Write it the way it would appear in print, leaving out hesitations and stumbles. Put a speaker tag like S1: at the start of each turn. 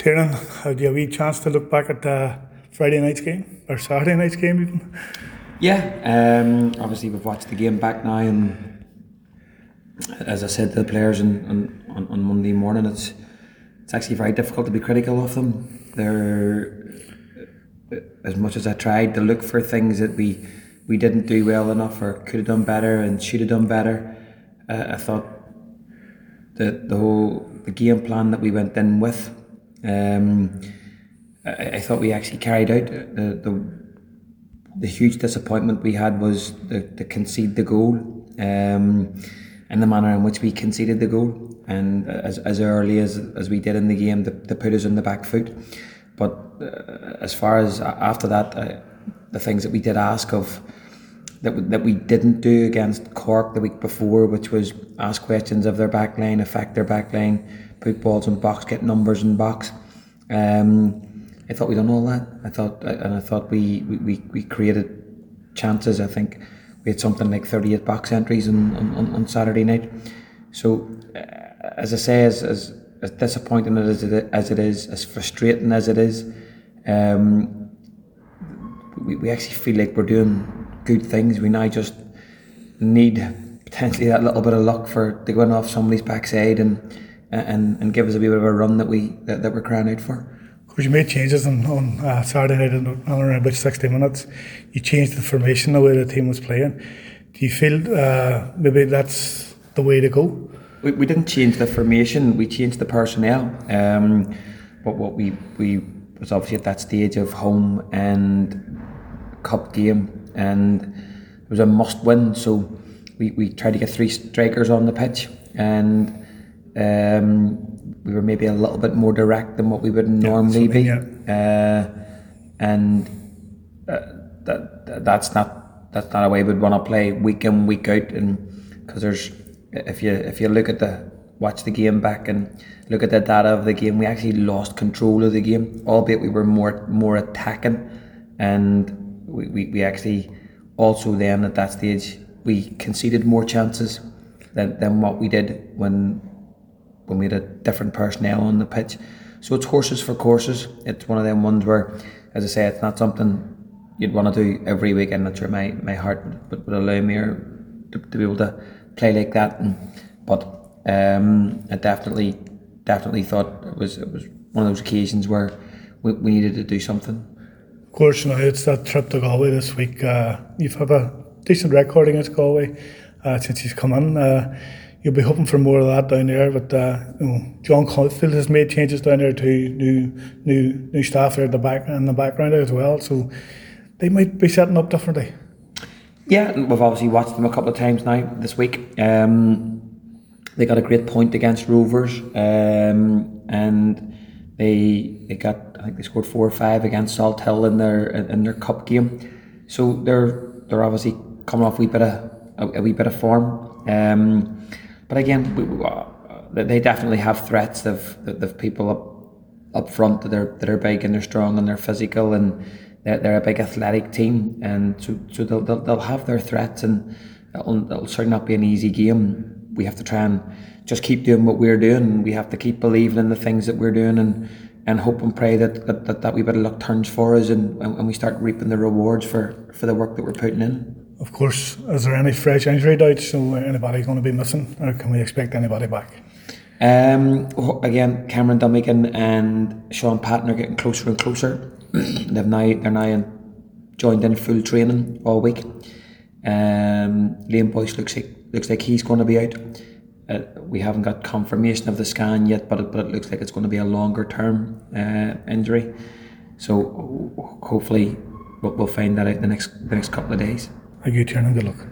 S1: Tiernan, had you a wee chance to look back at Friday night's game, or Saturday night's game even?
S2: Yeah, obviously we've watched the game back now, and as I said to the players on Monday morning, it's actually very difficult to be critical of them. They're, as much as I tried to look for things that we didn't do well enough or could have done better and should have done better, I thought that the game plan that we went in with, I thought we actually carried out. The huge disappointment we had was to concede the goal, and the manner in which we conceded the goal, and as early as we did in the game, to put us on the back foot. But as far as after that, the things that we did ask of, that we didn't do against Cork the week before, which was ask questions of their backline, affect their backline, put balls in box, get numbers in box. I thought we done all that. I thought we created chances. I think we had something like 38 box entries on Saturday night. So, as I say, as disappointing as it is, as frustrating as it is, we actually feel like we're doing good things. We now just need potentially that little bit of luck to go off somebody's backside and give us a wee bit of a run that we're crying out for.
S1: Because you made changes on Saturday night in around about 60 minutes. You changed the formation, the way the team was playing. Do you feel maybe that's the way to go?
S2: We didn't change the formation, we changed the personnel. But what we was obviously at that stage of home and cup game, and it was a must win, so we tried to get 3 strikers on the pitch, and we were maybe a little bit more direct than what we would normally be. And that's not a way we'd want to play week in, week out. And because if you watch the game back and look at the data of the game, we actually lost control of the game, albeit we were more attacking, and we actually also then at that stage we conceded more chances than what we did when we had a different personnel on the pitch. So it's horses for courses. It's one of them ones where, as I say, it's not something you'd want to do every week. I'm not sure my heart would allow me to be able to play like that. But I definitely thought it was one of those occasions where we needed to do something.
S1: Of course, it's that trip to Galway this week. You've had a decent record against Galway since you've come in. You'll be hoping for more of that down there, but John Caulfield has made changes down there to new staff there at the background as well, so they might be setting up differently.
S2: Yeah, we've obviously watched them a couple of times now this week. They got a great point against Rovers, and they got, I think they scored 4 or 5 against Salt Hill in their cup game. So they're obviously coming off a wee bit of form. But again, they definitely have threats of people up front that are big and they're strong and they're physical, and they're a big athletic team, and so they'll have their threats, and it'll certainly not be an easy game. We have to try and just keep doing what we're doing. We have to keep believing in the things that we're doing, and hope and pray that wee bit of luck turns for us, and we start reaping the rewards for the work that we're putting in.
S1: Of course, is there any fresh injury doubts? So anybody going to be missing, or can we expect anybody back?
S2: Again, Cameron Dummigan and Sean Patton are getting closer and closer. They're now joined in full training all week. Liam Boyce looks like he's going to be out. We haven't got confirmation of the scan yet, but it looks like it's going to be a longer term injury. So hopefully we'll find that out in the next couple of days.
S1: Thank you, Tiernan. Good luck.